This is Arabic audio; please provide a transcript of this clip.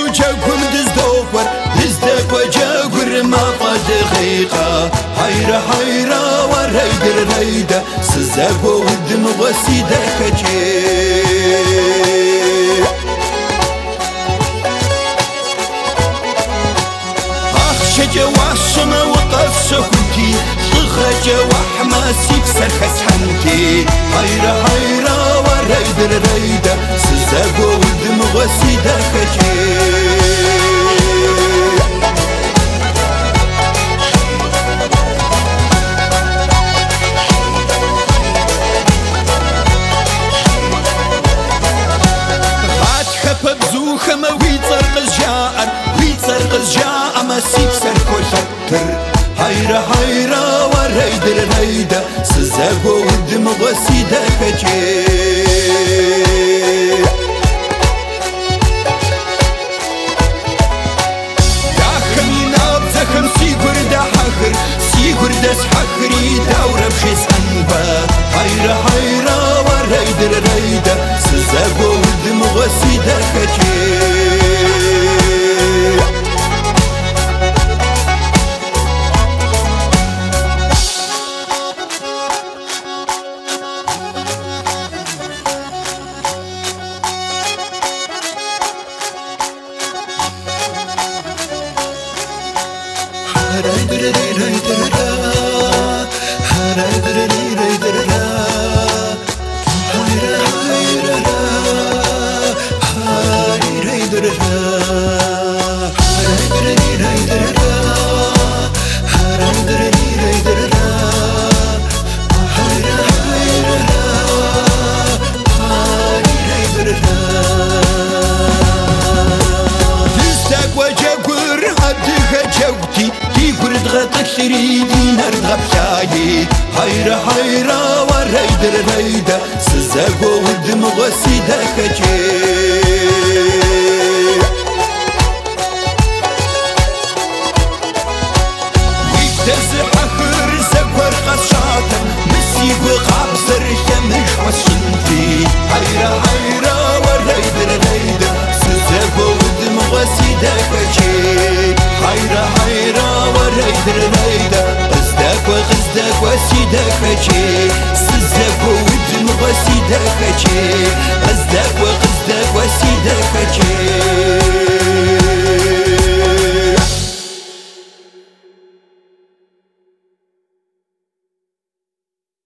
جاكم دزدك وجاكر ما قد دقيقة حيرة حيرة وريد ريدة سزاق ودم غسيدة كجي أخشج وعشنا وقص كنتي طغج وحماسي بسرخس حنتي حيرة حيرة وريد ريدة سزاق ودم غسيدة كجي بزوخم ويترقز جاء مسيب سركو شكتر حيرة حيرة وريد ريدة سزاقو ودم غسيدة كجي داخمينا بزخم سيقر دا حخر سيقر داس حخري دورة بشيس أنبا حيرة حيرة وريد ريدة سزاقو ودم غسيدة كجي تشريدي نرغب شاي حيرة حيرة وريد ريدة سزاقو ودم غسيدة كجي ويكتز حخر زقور قشاطة مسيق وقابزر شمش وشنتي حيرة حيرة وريد ريدة سزاقو ودم غسيدة كجي حيرة حيرة وريد ريدة غزدك وسيدك كجي سزاق ودم غسيدك كجي غزدك